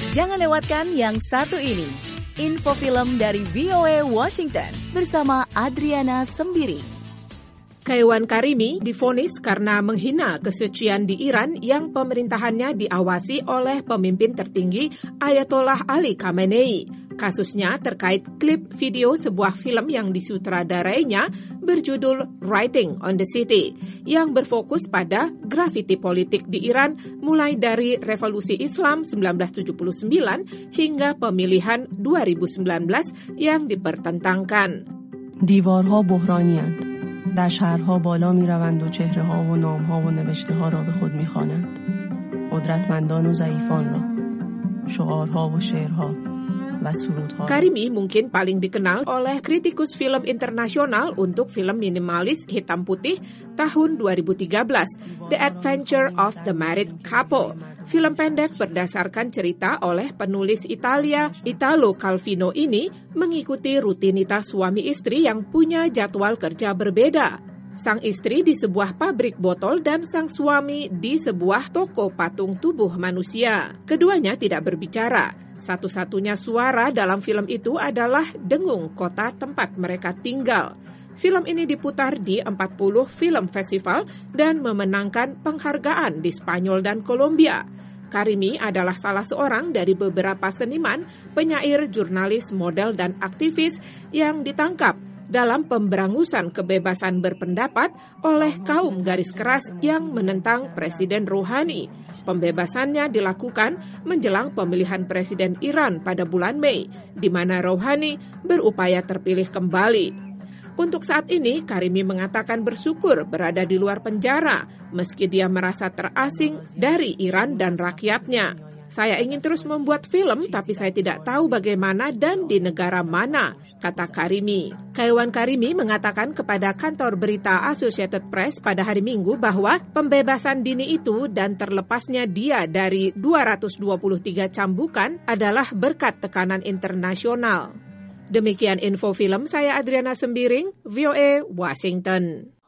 Jangan lewatkan yang satu ini. Info film dari VOA Washington bersama Adriana Sembiring. Kaiwan Karimi divonis karena menghina kesucian di Iran yang pemerintahannya diawasi oleh pemimpin tertinggi Ayatollah Ali Khamenei. Kasusnya terkait klip video sebuah film yang disutradarainya berjudul Writing on the City yang berfokus pada grafiti politik di Iran mulai dari Revolusi Islam 1979 hingga pemilihan 2019 yang dipertentangkan. دیوارها بحرانی‌اند. در شهرها بالا می‌روند و چهره‌ها و نام‌ها و نوشته‌ها را به خود می‌خوانند. قدرتمندان و ضعیفان را، شعارها و شعرها و سرودها. Karimi mungkin paling dikenal oleh kritikus film internasional untuk film minimalis hitam putih tahun 2013, The Adventure of the Married Couple. Film pendek berdasarkan cerita oleh penulis Italia, Italo Calvino ini mengikuti rutinitas suami istri yang punya jadwal kerja berbeda. Sang istri di sebuah pabrik botol dan sang suami di sebuah toko patung tubuh manusia. Keduanya tidak berbicara. Satu-satunya suara dalam film itu adalah dengung kota tempat mereka tinggal. Film ini diputar di 40 film festival dan memenangkan penghargaan di Spanyol dan Kolombia. Karimi adalah salah seorang dari beberapa seniman, penyair, jurnalis, model, dan aktivis yang ditangkap dalam pemberangusan kebebasan berpendapat oleh kaum garis keras yang menentang Presiden Rouhani. Pembebasannya dilakukan menjelang pemilihan Presiden Iran pada bulan Mei, di mana Rouhani berupaya terpilih kembali. Untuk saat ini, Karimi mengatakan bersyukur berada di luar penjara, meski dia merasa terasing dari Iran dan rakyatnya. Saya ingin terus membuat film, tapi saya tidak tahu bagaimana dan di negara mana, kata Karimi. Kaiwan Karimi mengatakan kepada kantor berita Associated Press pada hari Minggu bahwa pembebasan dini itu dan terlepasnya dia dari 223 cambukan adalah berkat tekanan internasional. Demikian info film, saya Adriana Sembiring, VOA Washington.